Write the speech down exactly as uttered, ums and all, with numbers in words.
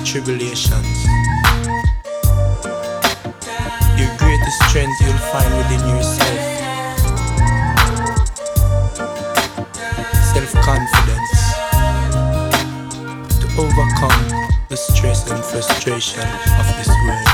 tribulations. Your greatest strength you'll find within yourself. Self-confidence to overcome the stress and frustration of this world.